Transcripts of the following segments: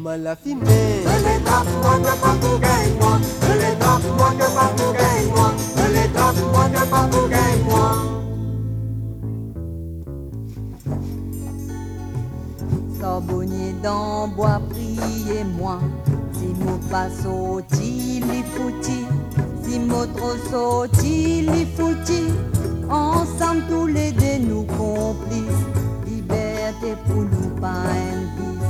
Okuma la fumée. Tape-moi que papougaille-moi. Tape-moi que papougaille-moi. Tape-moi que papougaille-moi. Charbonnier dans bois, priez-moi. Si mon pas sauti, li fouti. Si mon trop sauti, li fouti. Ensemble tous les deux nous complices. Liberté pour nous pas un vice.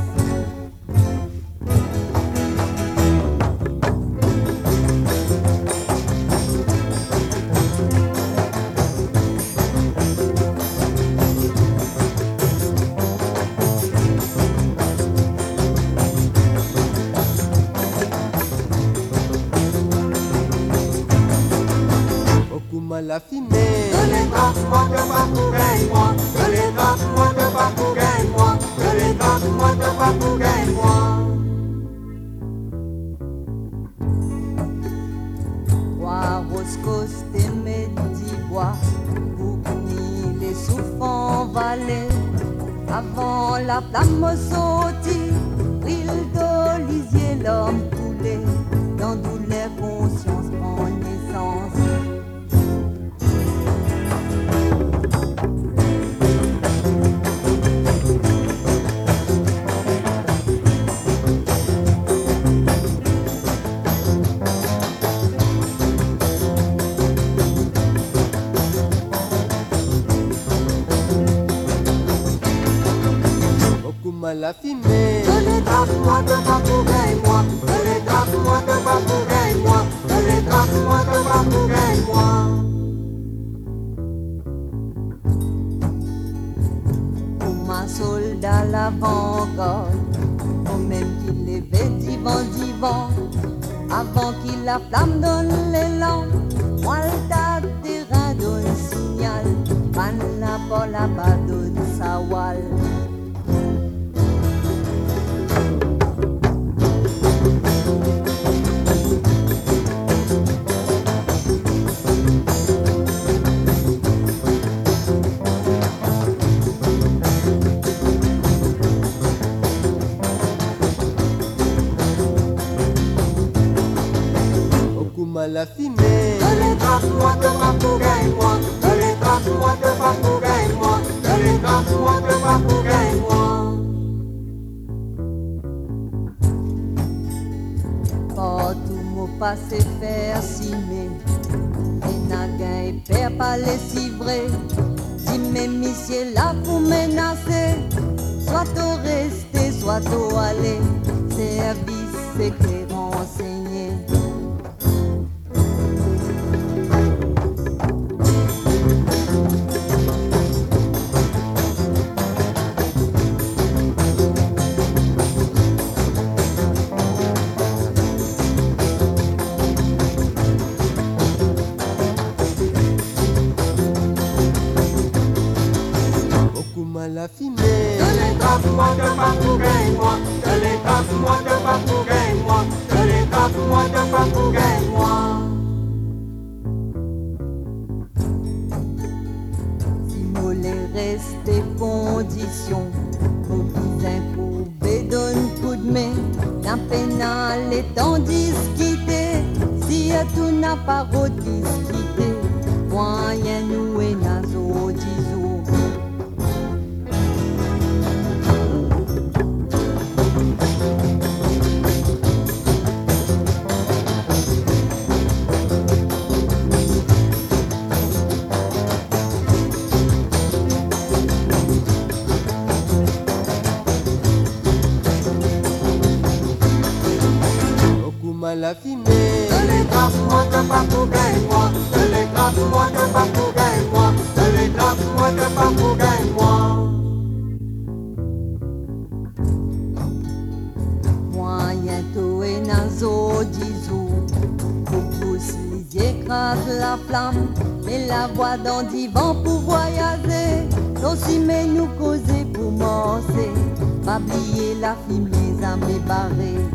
La fumée. Tape-moi que papougaille-moi. Tape-moi que papougaille-moi. Tape-moi que papougaille-moi. Bois, roscos, des médibois, boucni, les souffants vallées. Avant la flamme sautit, brille d'olisier l'homme coulé. Dans toutes les consciences prend naissance. La fumée. Tape-moi que papougaille-moi. Tape-moi que papougaille-moi. Tape-moi que papougaille-moi. Pour ma soldat l'avant-garde, au même qu'il est vivant, avant qu'il la flamme donne l'élan, moi le tas terrain donne signal, pan la pas la pas donne sa wall. La fumée. Tape-moi que papougaille-moi. Tape-moi que papougaille-moi. Tape-moi que papougaille-moi. Partout mon passé faire cimer, et n'a gain perd pas les civrés. Dis mes messieurs là pour menacer, soit au rester, soit au aller, service secret renseigné. La fumée. Tape-moi que papougaille-moi. Tape-moi que papougaille-moi. Tape-moi que papougaille-moi. Si nous les restés conditions, pour qu'ils incourbés donnent coup de main, la pénale étant disquitée, si tout n'a pas redisquité, moyen nous et nazo disons. La fumée. Tape-moi que papougaille-moi. Tape-moi que papougaille-moi. Tape-moi que papougaille-moi. Moyen tout et nazo disou, pour s'ils écrasent la flamme, mais la voix dans divan pour voyager, aussi mais nous causer pour morcer, pas oublier la fime les âmes barrées.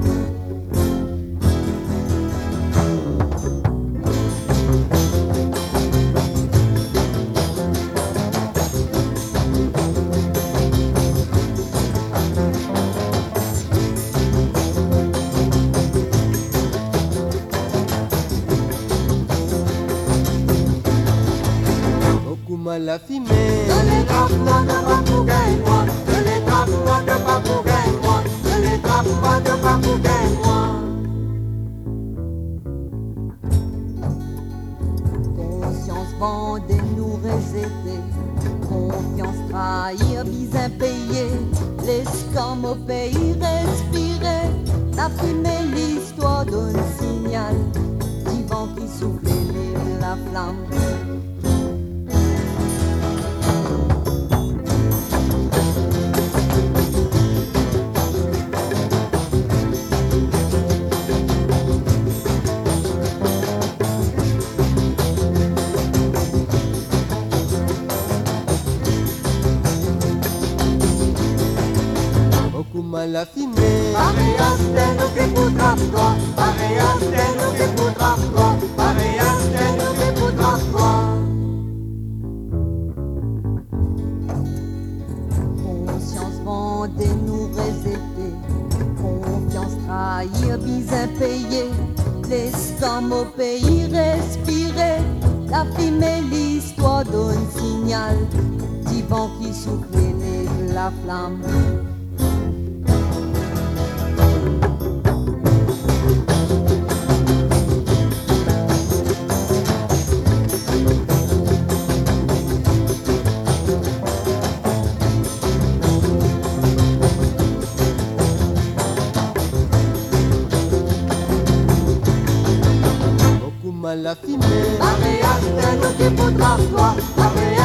la fumée. Télégraphe-moi de papougaille-moi, télégraphe-moi de papougaille-moi, télégraphe-moi de papougaille-moi. Conscience vendée, nous réséter. Confiance trahir, bis impayé. L'escam au pays respirer. La fumée, l'histoire donne signal. Du vent qui souffle et la flamme. Okuma la fumée. Pareas de nous qui poudra toi, pareas de nous qui poudra toi, pareas de nous qui poudra toi. Conscience vendée, nous réséter. Confiance trahir, bis impayé. L'escam au pays respirer. La fumée, l'histoire donne signal. Du vent qui souffle et la flamme. Okuma la fumée. Pareas de nous qui poudra toi, pareas